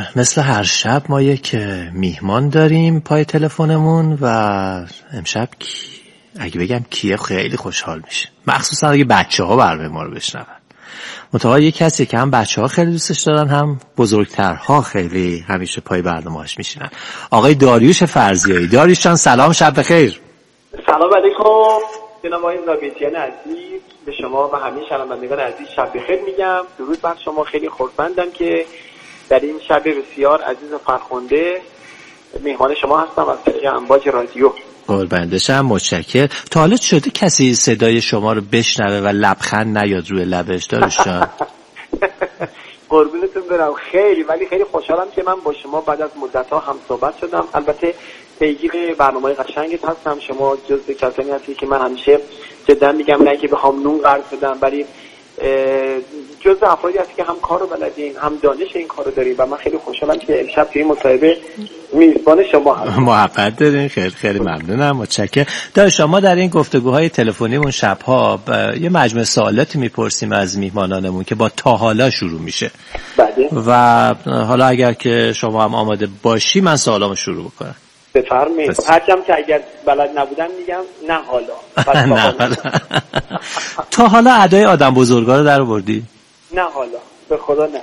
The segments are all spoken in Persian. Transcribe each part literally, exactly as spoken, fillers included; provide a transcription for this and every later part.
مثل هر شب ما یک میهمان داریم پای تلفنمون و امشب کی؟ اگه بگم کیه خیلی خوشحال میشه، مخصوصا اگه بچه ها برنامه ما رو بشنون. منتها یک کسی که هم بچه ها خیلی دوستش دارن هم بزرگترها خیلی همیشه پای برنامه‌اش میشینن. آقای داریوش فرزیایی. داریوش جان سلام، شب بخیر. سلام علیکم جناب آقای زاویه‌چیان عزیز، به شما و همه شنوندگان عزیز شب بخیر میگم. درود بر شما. خیلی خوشبختم که در این شب بسیار عزیز و فرخنده مهمان شما هستم از طریق امواج رادیو. قربندشم، متشکرم. تا حالا شده کسی صدای شما رو بشنوه و لبخند نیاد روی لبش داریوش جان؟ قربونتون برم. خیلی ولی خیلی خوشحالم که من با شما بعد از مدت‌ها هم صحبت شدم. البته پیگیر برنامه‌های قشنگت هستم. شما جزء کسانی هستی که من همیشه جدا میگم، نه که بخوام نون قرض بدم، ولی جزء افرادی هستی که هم کارو بلدین هم دانش این کارو دارین و من خیلی خوشحالم که امشب توی این مصاحبه میزبان شما هستم. محبت دارین. خیلی خیلی ممنونم، متشکرم. در شما در این گفتگوهای تلفنیمون شب‌ها یه مجموعه سوالاتی میپرسیم از میهمانانمون که با تا حالا شروع میشه. بله. و حالا اگر که شما هم آماده باشی من سوالامو شروع بکنم. بفرمایید. هرچند که اگر بلد نبودم میگم نه حالا. نه حالا. تا حالا ادای آدم بزرگا رو در آوردی؟ نه حالا. به خدا نه.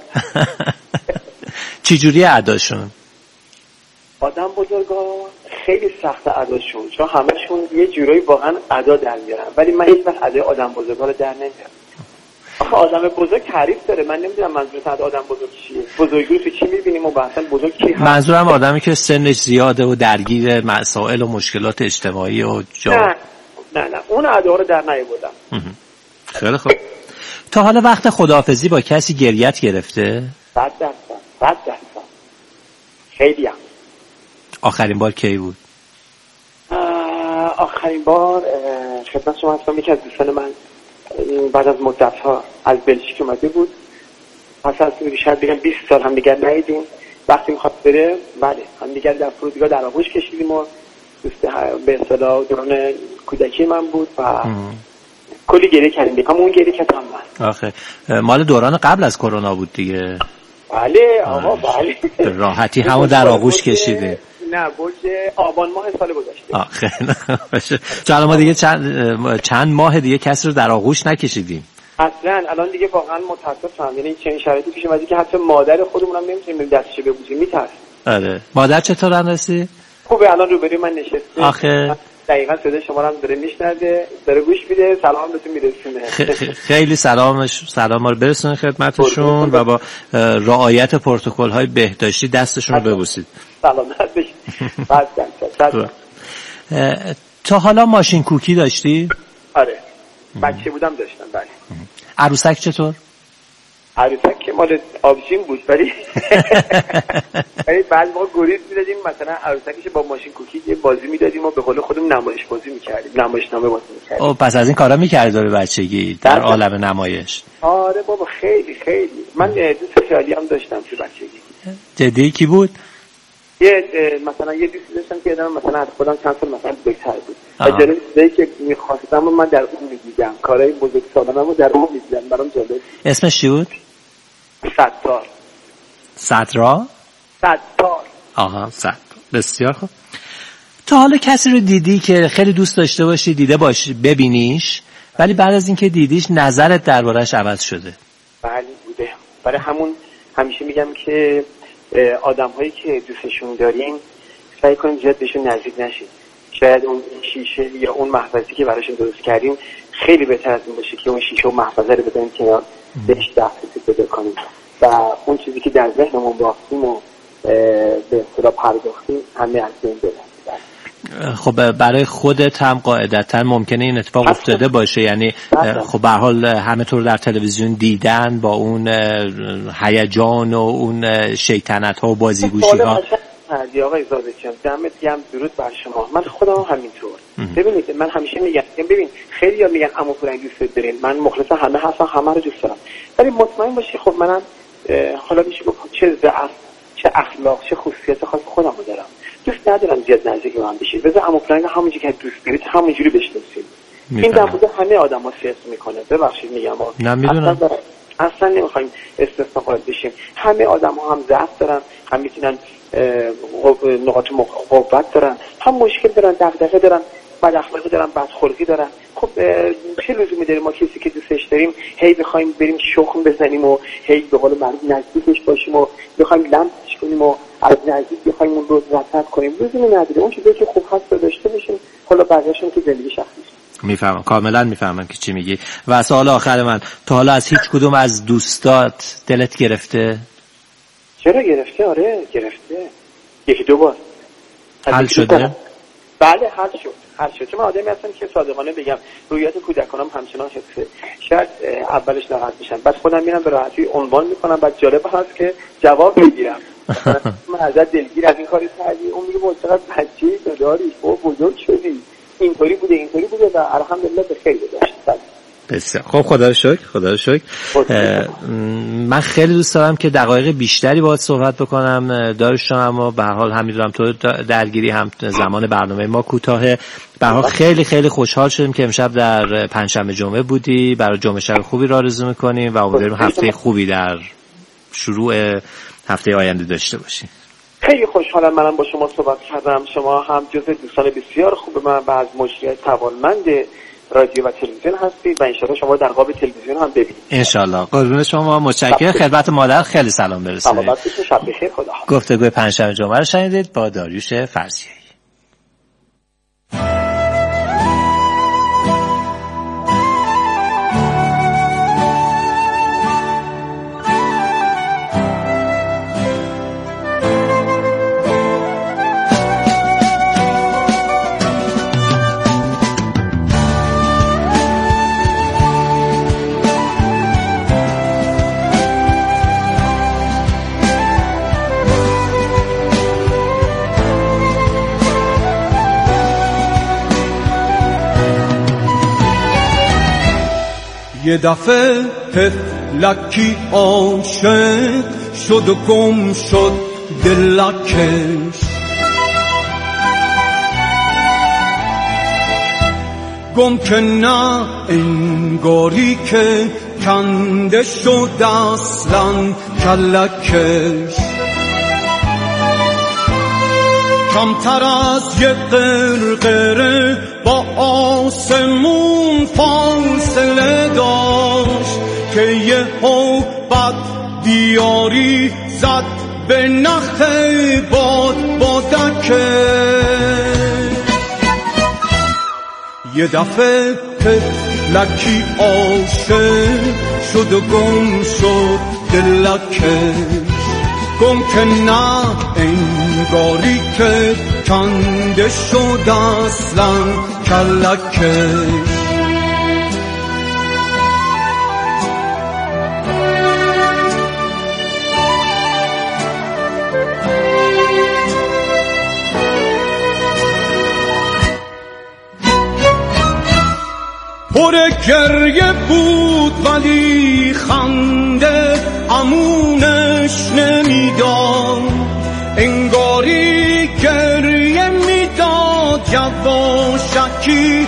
چی جوری اداشون؟ آدم بزرگا خیلی سخت اداشون، چون همشون یه جورایی واقعا ادا در میارن، ولی من هیچ وقت ادای آدم بزرگا رو در نمیارم. آخه آدم بزرگ تعریف داره. من نمیدونم منظورت از آدم بزرگ چیه. بزرگی رو تو چی میبینیم و اصلا بزرگ کی هست؟ منظورم آدمی که سنش زیاده و درگیر مسائل و مشکلات اجتماعی و جا. نه نه نه اون ادا رو در نیاوردم. خیلی خوب. تا حالا وقت خداحافظی با کسی گریت گرفته؟ صد درصد. صد درصد. خیلی هم. آخرین بار کی بود؟ آخرین بار خدمت شما هستم. یکی از دوستان من بعد از مدت‌ها از بلژیک اومده بود. پس از شاید بگم بیست سال هم دیگر ندیدیم. وقتی می‌خواد بره، بله، هم دیگر در فرودگاه در آغوش کشیدیم و دوست به اصطلاح دوران کودکی من بود و ام. کلی گریه کردیم. بگم اون گریه که من. آخه مال دوران قبل از کرونا بود دیگه. بله آقا، بله. راحتی همون در آغوش کشیده. نه، برج آبان ماه سال گذشته. آخه باشه. چون ما دیگه چند چند ماه دیگه کسی رو در آغوش نکشیدیم. اصلا الان دیگه واقعا متاسفم. یعنی چنین شرایطی پیش اومده که حتی مادر خودمون هم نمیتونیم دستش ببوسیم، میترسیم. آره. مادر چطور هستی؟ خوبه، الان روبروی من نشسته. آخه دقیقاً صدای شما رو هم داره میشنوه، داره گوش میده، سلام بهتون میرسونه. خیلی سلامش سلام رو برسونید خدمتشون و با رعایت پروتکل‌های بهداشتی دستشون رو ببوسید. سلامت باشید. بعد تا حالا ماشین کوکی داشتی؟ آره. بچه بودم داشتم. بله. عروسک چطور؟ عروسک که مال آبجین بود، ولی ولی بعد ما گریز می‌دادیم، مثلا عروسکش با ماشین کوکی یه بازی می‌دادیم و به قول خودمون نمایش بازی می‌کردیم، نمایشنامه بازی می‌کردیم. او پس از این کارا می‌کردی به بچگی در عالم نمایش؟ آره بابا، خیلی خیلی. من دوست خیالی هم داشتم تو بچگی. جدی کی بود؟ یه مثلا یه دوستی داشتم که آدم مثلا از خودم چند سال مثلا بزرگتر بود. و جلوی چیزایی که می‌خواستم و من در اون می‌دیدم، کارهای بزرگسالانه‌مو در اون می‌دیدم. برام جالب. اسمش چی بود؟ ستار. سترا؟ ستار. آها، ستار. بسیار خوب. تا حالا کسی رو دیدی که خیلی دوست داشته باشی دیده باشی ببینیش، ولی بعد از اینکه دیدیش نظرت درباره‌اش عوض شده؟ بله بوده. برای همون همیشه میگم که آدم‌هایی که دوستشون دارین سعی کنین زیاد بهشون نزدیک نشید. شاید اون شیشه یا اون محفظه‌ای که براشون درست کردین خیلی بهتر از این باشه که اون شیشه و محفظه رو بذارین کنار، بهش دسترسی پیدا کنیم و اون چیزی که در ذهنمون بافتیم و به اصطلاح پرداختیم همه از بین بره. خب برای خودت هم قاعدتا ممکنه این اتفاق افتاده باشه، یعنی خب به هر حال همه تو رو در تلویزیون دیدن با اون هیجان و اون شیطنت ها و بازیگوشی ها. هردی آقای زادچیان دمت گرم، درود بر شما. من خودم هم همینطور. ببینید من همیشه میگم ببین خیلی ها میگن عمو فلان دوست دارین، من مخلص همه هستم، همه رو دوست دارم، ولی مطمئن باشی خب منم حالا میشه گفت چه ضعف چه اخلاق چه خصوصیت خاص خودم رو دارم. دوست ندارم زیاد نزدیک من بشید. بذار عمو فلان همونجوری که دوست دارید همونجوری بشناسید. این در مورد همه آدما فرض میکنه. ببخشید میگم نه میدونم اصلا نمیخوایم استثنا قائل بشیم. همه آدم ها هم ضعف دارن، هم میتونن نقاط قوت دارن، هم مشکل دارن، دغدغه دارن، بد اخلاقی دارن، بد خلقی دارن. خب چه لزومی داره ما کسی که دوستش داریم هی بخوایم بریم شخم بزنیم و هی به قول معروف نزدیکش باشیم و بخوایم لمسش کنیم و از نزدیک بخوایم اون رو رصد کنیم؟ لزومی نداره. اون چیزی که خوب هست رو داشته باشیم، حالا بقیه‌شون که زندگی شخصی. میفهمم، کاملا میفهمم که چی میگی. و سوال آخر من، تا حالا از هیچ کدوم از دوستات دلت گرفته؟ چرا گرفته؟ آره گرفته، یکی دو بار. حل شده؟ بله حل شد، حل شد. چون من آدمی هستم که صادقانه بگم رویت کودکانم همچنان حفظه. شاید اولش ناراحت میشن، بعد خودم میرم به راحتی عنوان میکنم، بعد جالب هست که جواب میگیرم. من ازت دلگیر از این کاری کردی، اون میگه چقدر بچه‌ای داری، تو بزرگ شدی، اینطوری بوده اینطوری بوده و الحمدلله به خیر گذشت. بسیار خب، خدا رو شکر، خدا رو شکر. من خیلی دوست دارم که دقایق بیشتری باهات صحبت بکنم داریوش جان، اما به هر حال هم میدونم تو درگیری، هم زمان برنامه ما کوتاهه. به هر حال خیلی خیلی خوشحال شدیم که امشب در پنجشنبه جمعه بودی. برای جمعه شب خوبی رو آرزو می‌کنیم و امیدواریم هفته خوبی در شروع هفته آینده داشته باشیم. خیلی خوشحالم منم با شما صحبت کردم. شما هم جزو دوستان بسیار خوب من و از مجریای توانمند رادیو و تلویزیون هستید و انشاءالله شما در قاب تلویزیون هم ببینید. انشاءالله. قربون شما، متشکرم. خدمت مادر خیلی سلام برسونید. سلامت باشید. شب بخیر. خدا حافظ. گفتگوی پنجشنبه جمعه رو شنیدید با داریوش فرزیه‌ای. یه دفعه طفلکی عاشق شد و گم شد دلکش، گم که نه انگاری که کنده شد اصلا کلکش. کمتر از یه قرقره با آسمون فاصله داشت که یه هو بد دیاری زد به نخ باد بادکه. یه دفعه طفلکی عاشق شد و گم شد دلکش، گم که نه انگاری که کنده شد اصلا کلکش. پر گریه بود ولی خنده امونش نمیداد، انگاری گریه میداد یواشکی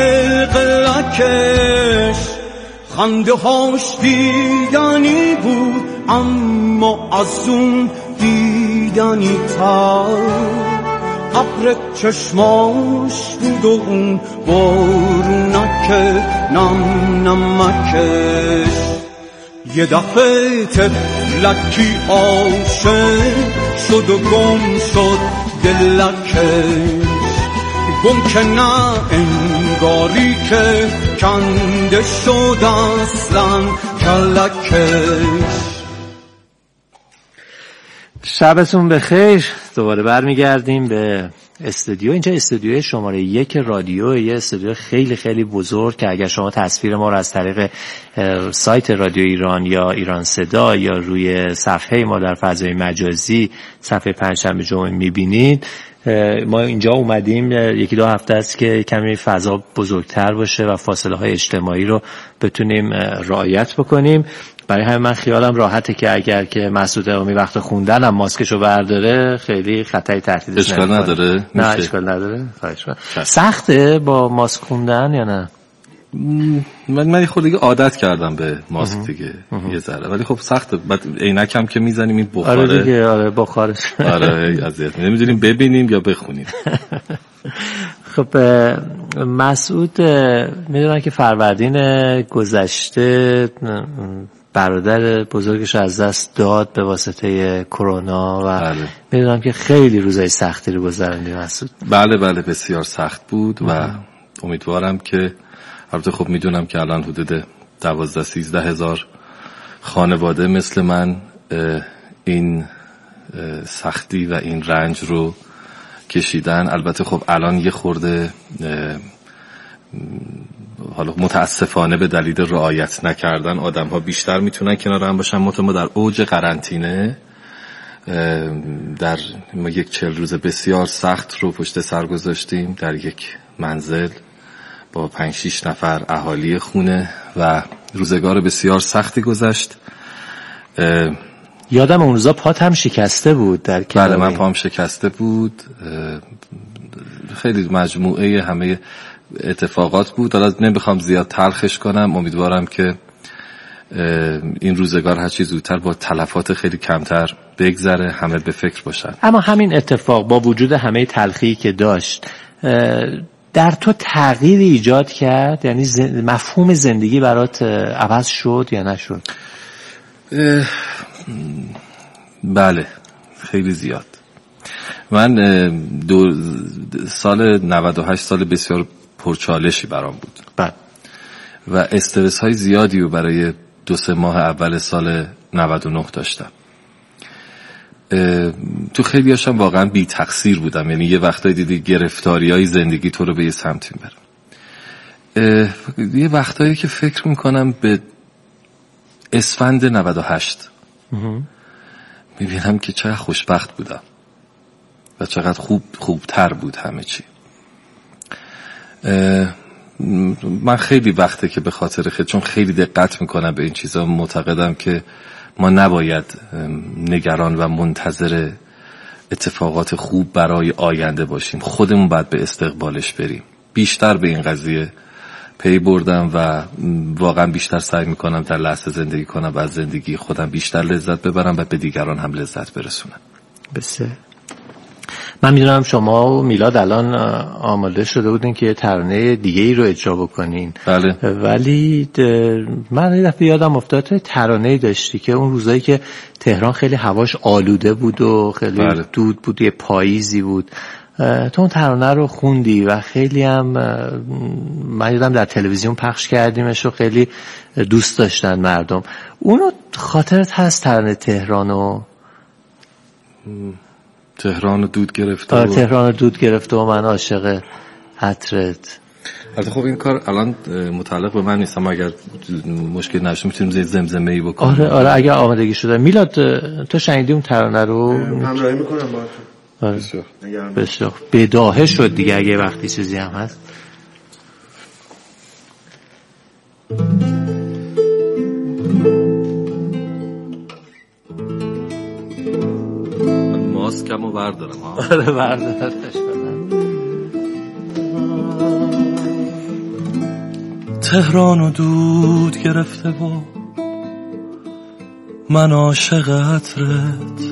قلقلکش. خنده هاش دیدنی بود اما از اون دیدنی تر ابر چشماش بود و اون بارونک نم نمکش. یه دفعه طفلکی عاشق شد و گم شد دلکش، گم که نه انگاری که کنده شد اصلا کلکش. شبتون بخیر. دوباره برمیگردیم به استودیو. اینجا استودیو شماره یک رادیو، یه استودیو خیلی خیلی بزرگ که اگر شما تصویر ما رو از طریق سایت رادیو ایران یا ایران صدا یا روی صفحه ما در فضای مجازی صفحه پنجشنبه جمعه میبینید، ما اینجا اومدیم یکی دو هفته است که کمی فضا بزرگتر باشه و فاصله های اجتماعی رو بتونیم رعایت بکنیم. برای همین من خیالم راحته که اگر که مسعود اقامی وقت خوندن هم ماسکشو برداره خیلی خطری تهدیدش نمیکنه. اشکال نداره؟ نه اشکال نداره. سخته با ماسک خوندن یا نه؟ من من خودی عادت کردم به ماسک دیگه یه ذره، ولی خب سخته. بعد عینکم که میزنیم این بخاره. آره دیگه، آره بخارش. آره اذیت می‌کنه، نمی‌دونیم ببینیم یا بخونیم. خب مسعود، میدونم که فروردین گذشته برادر بزرگش از دست داد به واسطه کرونا و بله. میدونم که خیلی روزای سختی رو گذروندی مسعود. بله بله بسیار سخت بود و اه. امیدوارم که، البته خب میدونم که الان حدود دوازده سیزده هزار خانواده مثل من این سختی و این رنج رو کشیدن. البته خب الان یه خورده حالا متاسفانه به دلیل رعایت نکردن آدم ها بیشتر میتونن کنار هم باشن. ما در اوج قرنطینه در ما یک چهل روز بسیار سخت رو پشت سر گذاشتیم در یک منزل با پنج شیش نفر اهالی خونه و روزگار بسیار سختی گذشت. یادم اون روزا پات هم شکسته بود در کنار. بله من پام شکسته بود. خیلی مجموعه همه اتفاقات بود. حالا نمیخوام زیاد تلخش کنم، امیدوارم که این روزگار هر چی زودتر با تلفات خیلی کمتر بگذره، همه به فکر باشن. اما همین اتفاق با وجود همه تلخی که داشت در تو تغییر ایجاد کرد؟ یعنی مفهوم زندگی برات عوض شد یا نشد؟ بله خیلی زیاد. من دو سال نود و هشت سال بسیار پرچالشی برام بود. بله. و استرس های زیادی رو برای دو سه ماه اول سال نود و نه داشتم. تو خیلی هاشم واقعا بی تقصیر بودم، یعنی یه وقتایی دیدی گرفتاری های زندگی تو رو به یه سمتی میبره. یه وقتایی که فکر میکنم به اسفند نود و هشت میبینم که چقدر خوشبخت بودم و چقدر خوب خوبتر بود همه چی. من خیلی وقته که به خاطر خیلی چون خیلی دقت میکنم به این چیزا، معتقدم که ما نباید نگران و منتظر اتفاقات خوب برای آینده باشیم، خودمون باید به استقبالش بریم. بیشتر به این قضیه پی بردم و واقعا بیشتر سعی میکنم در لحظه زندگی کنم و از زندگی خودم بیشتر لذت ببرم و به دیگران هم لذت برسونم. بسیار. من میدونم شما و میلاد الان آماده شده بودین که یه ترانه دیگه ای رو اجرا بکنین. بله. ولی من یه دفعه یادم افتاد تو ترانه‌ای داشتی که اون روزایی که تهران خیلی هواش آلوده بود و خیلی بله. دود بود، یه پاییزی بود، تو اون ترانه رو خوندی و خیلی هم من یادم در تلویزیون پخش کردیمش و خیلی دوست داشتن مردم. اونو خاطرت هست ترانه تهرانو؟ تهران دود گرفته آره تهران دود گرفته و من عاشق عطرت. البته خب این کار الان متعلق به من نیستم، اگر مشکل نشه میتونیم زیر زمزمه ای بکنیم. آره آره اگر آمادگی شده. میلاد تو شنیدی اون ترانه رو؟ همراهی میکنم باهاتون. آره بسیار بسیار بداهه شد دیگه اگه وقتی چیزی هم هست. ماسکمو بردارم. آره بردارش تهرانو دود گرفته و من عاشق عطرت،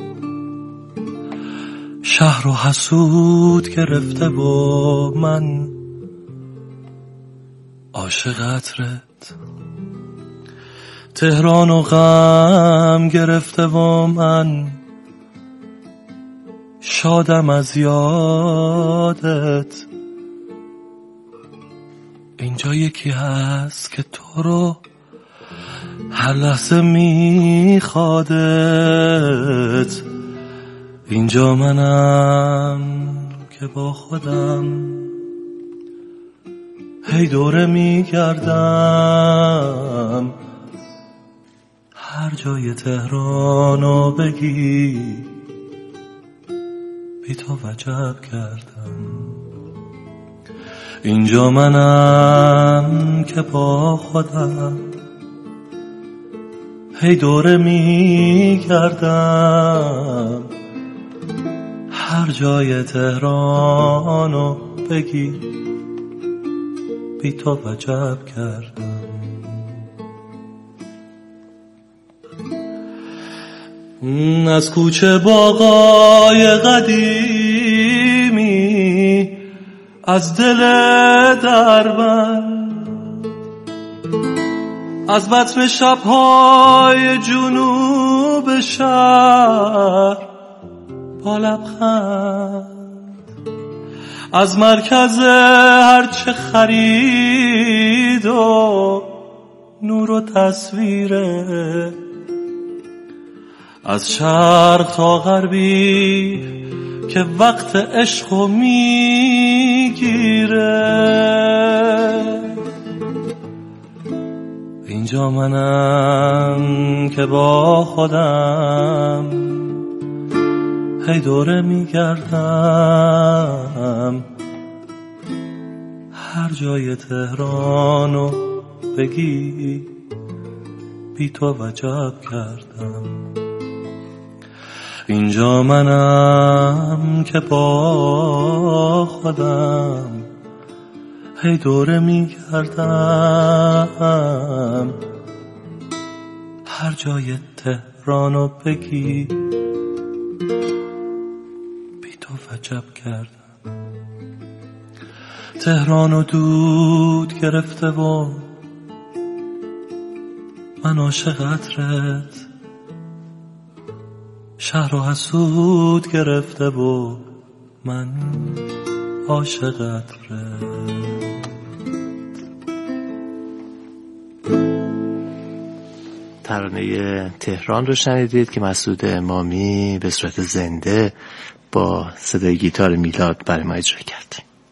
شهر رو حسود گرفته و من عاشق عطرت، تهرانو غم گرفته و من شادم از یادت، اینجا یکی هست که تو رو هر لحظه میخوادت، اینجا منم که با خودم هی دوره میگردم، هر جای تهرانو بگی بی تو وجب کردم، اینجا منم که با خودم هی دوره میگردم، هر جای تهرانو بگی بی تو وجب کردم. از کوچه باغای قدیمی، از دل دربند، از بطن شبهای جنوب شهر با لبخند، از مرکز هرچه خرید و نور و تصویره، از شرق تا غربی که وقت عشقو میگیره. اینجا منم که با خودم هی دوره میگردم، هر جای تهرانو بگی بی تو وجب کردم. اینجا منم که با خودم هی دوره میگردم، هر جای تهرانو بگی بی تو وجب کردم. تهرانو دود گرفته و من عاشق عطرت، شهر و حسود گرفته و من عاشق عطرت. ترانه تهران رو شنیدید که مسعود امامی به صورت زنده با صدای گیتار میلاد برای ما اجرا کرد.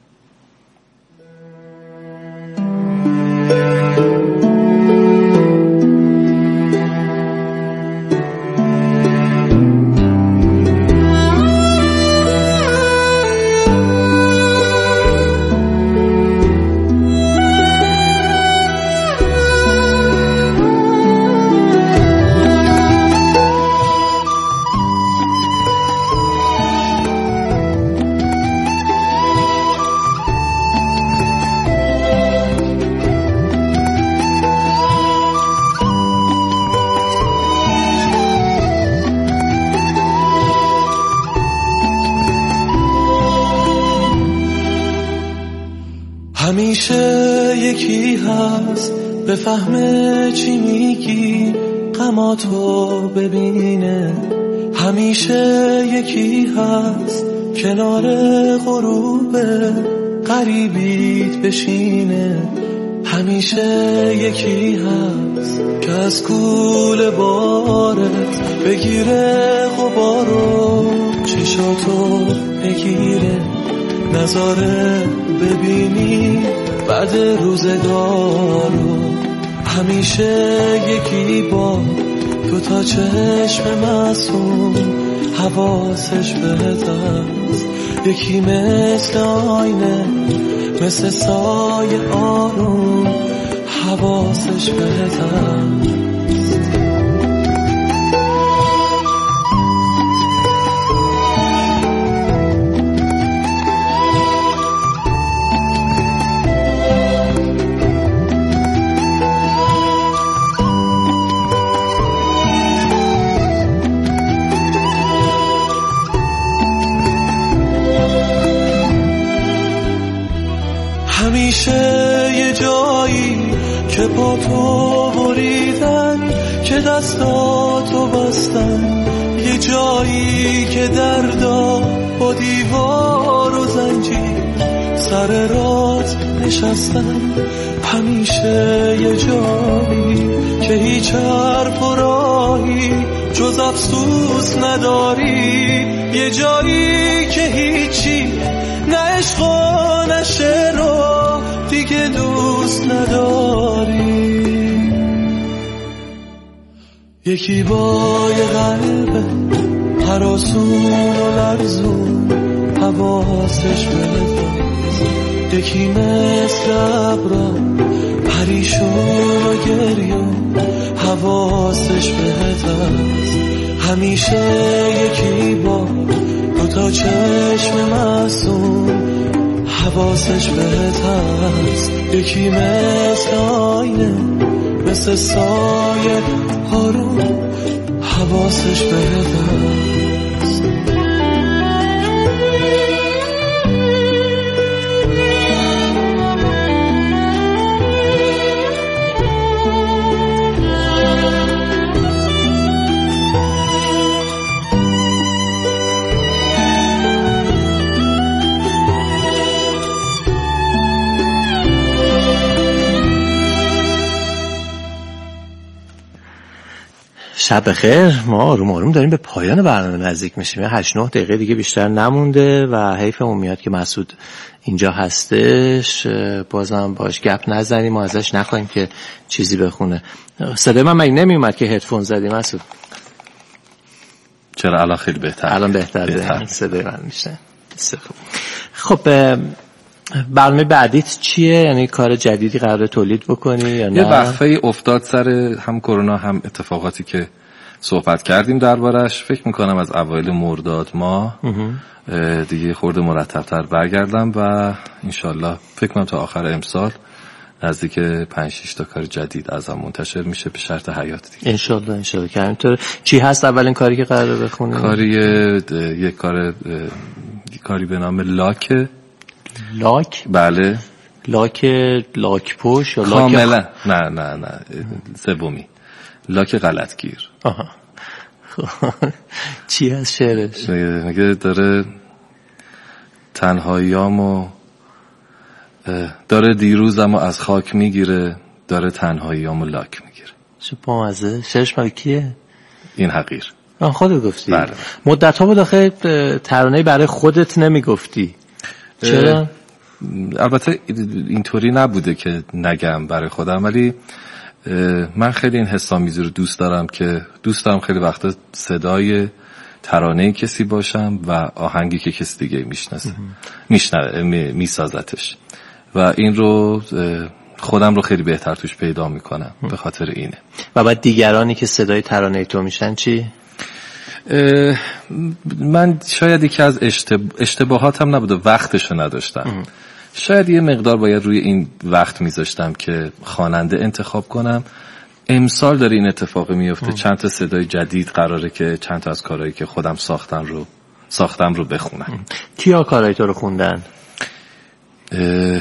همیشه یکی هست بفهمه چی میگی، غماتو ببینه. همیشه یکی هست کنار غروب غریبیت بشینه. همیشه یکی هست که از کوله بارت بگیره غبارو، چشاتو بگیره نظاره ببینی بعد روزگارو. همیشه یکی با دو تا چشم معصوم حواسش بهت است، یکی مثل آینه مثل سایه آروم حواسش بهت است. همیشه یه جایی که پا تو بریدن، که دستاتو بستن، یه جایی که دردا با دیوار و زنجیر سر رات نشستن. همیشه یه جایی که هیچ حرف و راهی جز افسوس نداری، یه جایی که هیچی نه عشق و نه شعر و دیگه دوست نداری. یکی با یه قلب هراسون و لرزون حواسش بهت، یکی مثل ابرا پریشون و گریون حواسش بهت است. همیشه یکی با دو تا چشم معصوم حواسش بهت هست، یکی مثل آینه مثل سایه هارو حواسش بهت هست. شب بخیر. ما آروم آروم داریم به پایان برنامه نزدیک میشیم. هشت نه دقیقه دیگه بیشتر نمونده و حیفمون میاد که مسعود اینجا هستش بازم باش گپ نزنیم و ازش نخواهیم که چیزی بخونه. صدای من مگه نمیومد که هدفون زدی مسعود؟ چرا الان خیلی بهتر. الان بهتر, بهتر. صدای من میشه. خب برنامه بعدیت چیه؟ یعنی کار جدیدی قراره تولید بکنی یا نه؟ یه وقفه افتاد سر هم کرونا هم اتفاقاتی که صحبت کردیم دربارش. فکر میکنم از اوایل مرداد ماه دیگه خورده مرتب‌تر برگردم و انشالله فکر کنم تا آخر امسال نزدیک پنج شش تا کار جدید ازم منتشر میشه به شرط حیات دیگه. انشالله انشالله که همینطور. چی هست اولین کاری که قراره بخونی؟ کاری یه کار کاری به نام لاک. لاک؟ بله. لاک لاک پوش یا لاک کاملا خ... نه نه نه سومی لاک غلطگیر. آها. چی از شعرش؟ میگه داره تنهاییامو داره دیروزمو از خاک میگیره، داره تنهاییامو لاک میگیره. چه بامزه. شعرش مال کیه؟ این حقیر. آن خودت گفتی؟ بله. مدت ها بود آخه ترانه‌ای برای خودت نمیگفتی. چرا؟ البته اینطوری نبوده که نگم برای خودم، ولی من خیلی این حسامیزی رو دوست دارم که دوست دارم خیلی وقتا صدای ترانه کسی باشم و آهنگی که کسی دیگه میشناسه میشنوه میسازتش و این رو خودم رو خیلی بهتر توش پیدا میکنم به خاطر اینه. و بعد دیگرانی که صدای ترانه تو میشن چی؟ من شاید یکی از اشتب... اشتباهاتم نبوده، وقتشو نداشتم. شاید یه مقدار باید روی این وقت میذاشتم که خواننده انتخاب کنم. امسال داره این اتفاق میفته. چند تا صدای جدید قراره که چند تا از کارهایی که خودم ساختم رو ساختم رو بخونم. کیا کارهای تو رو خوندن؟ اه...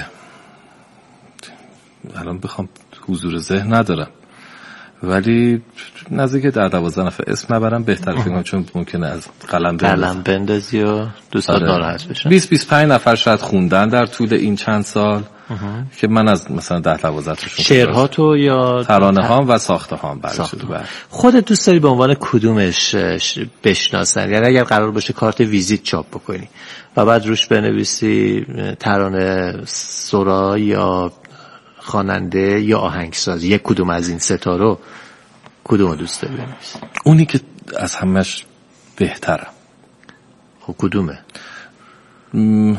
الان بخوام حضور ذهن ندارم، ولی نزدیک در دوازده نفر اسم نبرم بهتر فکر کنم، چون ممکنه از قلم قلم بندازی و دوستان ناراحت بشن. بیست بیست و پنج نفر شاید خوندن در طول این چند سال که من از مثلا ده دوازده تاشون شعرها تو یا ترانه هام و ساخته هام برشده. خودت دوست داری به عنوان کدومش بشناسن؟ یعنی اگر قرار باشه کارت ویزیت چاپ بکنی و بعد روش بنویسی ترانه سرا یا خواننده یا آهنگساز، یک کدوم از این سه تا رو کدوم دوست داری بنویسی؟ اونی که از همش بهتره. خب کدومه؟ م...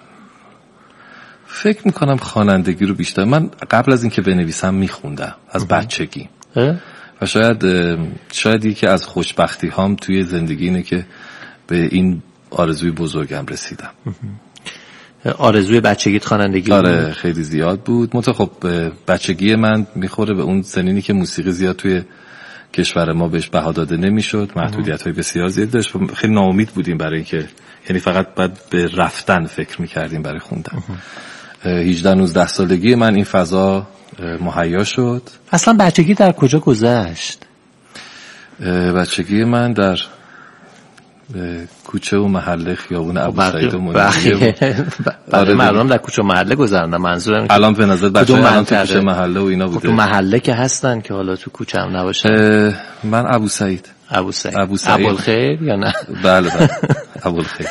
فکر میکنم خوانندگی رو بیشتر. من قبل از اینکه بنویسم میخوندم از بچگی و شاید شاید یکی از خوشبختی هام توی زندگی اینه که به این آرزوی بزرگم رسیدم. آرزوی بچگیت خوانندگی؟ آره خیلی زیاد بود. منتها خب بچگی من میخوره به اون سنینی که موسیقی زیاد توی کشور ما بهش بها داده نمیشد، محدودیت‌های بسیار زیاد داشت. خیلی ناامید بودیم برای اینکه یعنی فقط بعد به رفتن فکر میکردیم برای خوندن. هجده نوزده سالگی من این فضا مهیا شد. اصلا بچگی در کجا گذشت؟ بچگی من در کوچه و محله خیابون ابوسعید و منیریه بود. برای مردم در کوچه و محله گذروندن. منظورم الان به نظر بچه‌ها الان تو کوچه محله و اینا بوده. تو محله که هستن که حالا تو کوچه هم نباشن. من ابوسعید. ابوسعید. ابوالخیر یا نه؟ بله بله. ابوالخیر.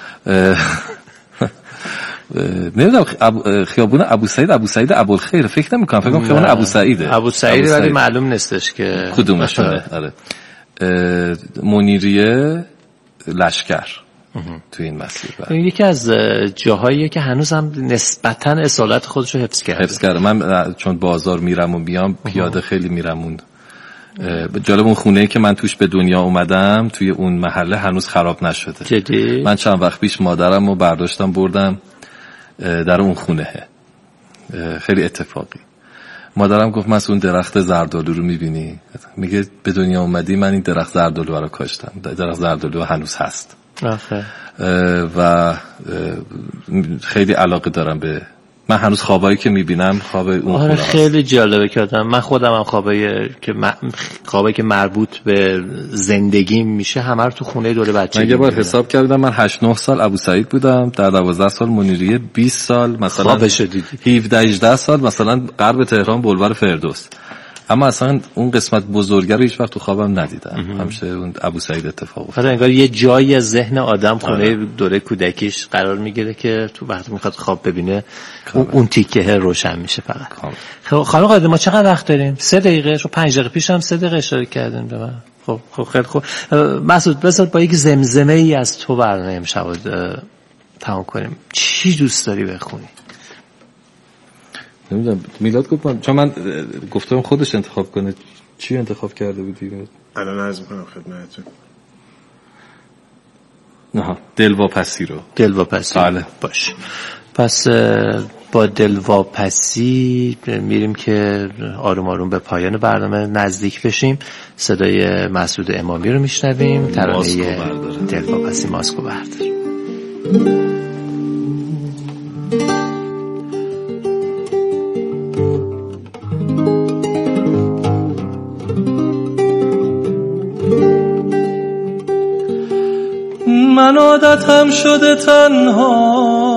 نمیدونم خیابون ابوسعید ابوسعید ابوالخیر فکر نمی‌کنم، فکر کنم خیابون ابوسعیده. ابوسعید ولی معلوم نیستش که کدومشونه. آره. منیریه لشکر تو این مسیر. یکی از جاهاییه که هنوز هم نسبتاً اصالت خودشو حفظ کرده. حفظ کرده. من چون بازار میرم و بیام پیاده خیلی میرم. اون جالب اون خونه‌ای که من توش به دنیا اومدم توی اون محله هنوز خراب نشده. جدی؟ من چند وقت پیش مادرم رو برداشتم بردم در اون خونه. خیلی اتفاقی. مادرم گفت من اون درخت زردآلو رو میبینی؟ میگه به دنیا اومدی من این درخت زردآلو رو کاشتم. درخت زردآلو هنوز هست. آخه. و خیلی علاقه دارم به، من هنوز خوابایی که میبینم خواب اون آره خونه خیلی هست. جالبه که آدم، من خودم هم خوابایی که م... خوابایی که مربوط به زندگی میشه همه رو تو خونه دوره بچگی. من یه بار حساب کردم من هشت نه سال ابو سعید بودم، در دوازده سال منیریه، بیست سال مثلا خوابش دیدی، هفده هجده سال مثلا غرب تهران بلوار فردوس، اما اصلا اون قسمت بزرگه رو هیچ وقت تو خوابم ندیدم. همیشه اون ابو سعید اتفاق افتاد. انگار یه جایی از ذهن آدم خونه دوره کودکیش قرار میگیره که تو وقتی میخواد خواب ببینه اون, اون تیکه روشن میشه فقط. خب خانم قادری ما چقدر وقت داریم؟ سه دقیقه. شو پنج دقیقه پیش هم سه دقیقه اشاره کردیم به من. خب خب خیلی خوب. مسعود بذار با یک زمزمه ای از تو برنامه امشب تمام کنیم. چی دوست داری بخونی؟ نمیدونم، میلاد گفت من، چون من گفتم خودش انتخاب کنه. چی انتخاب کرده بودی؟ الان عرض میکنم خدمتتون. نه دلواپسی رو. دلواپسی. بله. باش. پس با دلواپسی میریم که آروم آروم به پایان برنامه نزدیک بشیم. صدای مسعود امامی رو میشنویم، ترانه دلواپسی ماسکو بردار. من عادتم شده تنها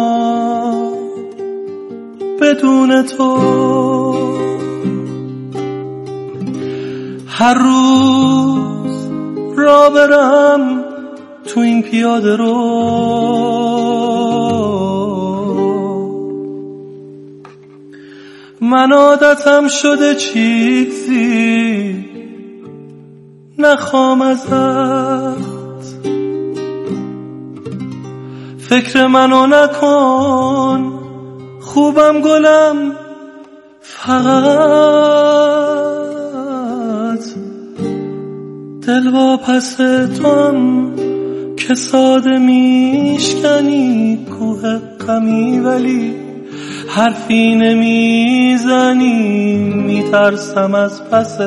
بدون تو، هر روز را برم تو این پیاده رو، من عادتم شده چیزی نخوام ازت، فکر منو نکن خوبم گلم، فقط دلواپس توام که ساده میشکنی کوه غمی، ولی حرفی نمیزنی، میترسم از پس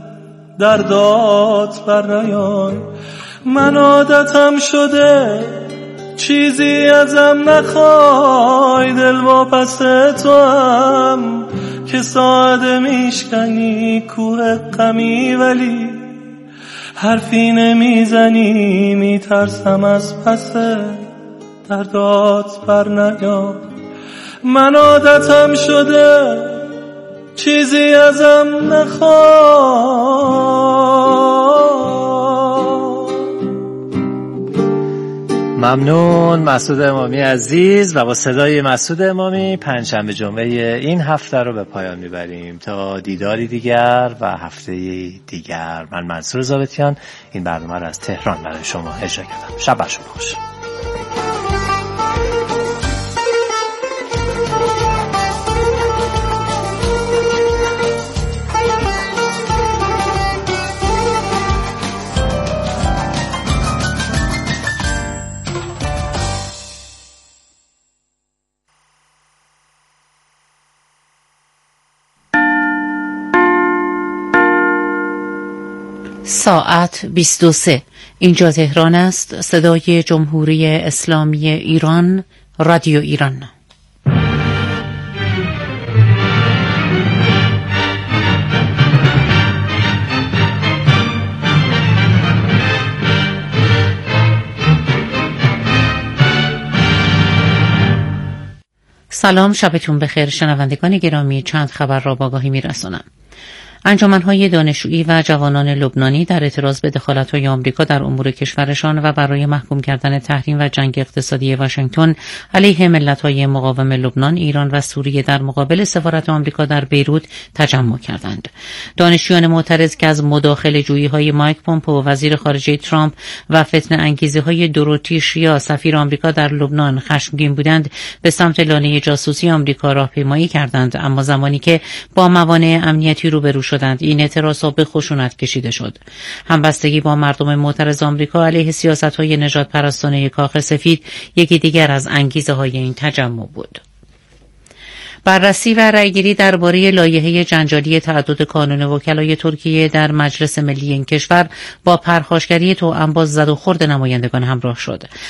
دردات بر نیای. من عادتم شده چیزی ازم نخوای، دلواپس توام که ساده میشکنی کوه غمی، ولی حرفی نمیزنی، میترسم از پس دردات بر نیای. من عادتم شده چیزی ازم نخوای. ممنون مسعود امامی عزیز. و با صدای مسعود امامی پنجشنبه جمعه این هفته رو به پایان میبریم تا دیداری دیگر و هفته دیگر. من منصور ضابطیان این برنامه رو از تهران برای شما اجرا کردم. شب بر شما خوش. ساعت بیست و سه. اینجا تهران است. صدای جمهوری اسلامی ایران، رادیو ایران. سلام، شبتون بخیر شنوندگان گرامی. چند خبر را با آگاهی میرسانم. انجمن‌های دانشجویی و جوانان لبنانی در اعتراض به دخالت‌های آمریکا در امور کشورشان و برای محکوم کردن تحریم و جنگ اقتصادی واشنگتن علیه ملت‌های مقاوم لبنان، ایران و سوریه در مقابل سفارت آمریکا در بیروت تجمع کردند. دانشجویان معترض که از مداخله‌جویی‌های مایک پومپئو وزیر خارجه ترامپ و فتنه انگیزی‌های دوروتی شیا سفیر آمریکا در لبنان خشمگین بودند، به سمت لانه جاسوسی آمریکا راهپیمایی کردند، اما زمانی که با موانع امنیتی روبرو شدند این اعتراض به خشونت کشیده شد. همبستگی با مردم معترض آمریکا علیه سیاست‌های نژادپرستانه کاخ سفید یکی دیگر از انگیزه‌های این تجمع بود. بررسی و رأیگیری درباره لایحه جنجالی تعدد کانون وکلای ترکیه در مجلس ملی این کشور با پرخاشگری توأم با زد و خورد نمایندگان همراه شد.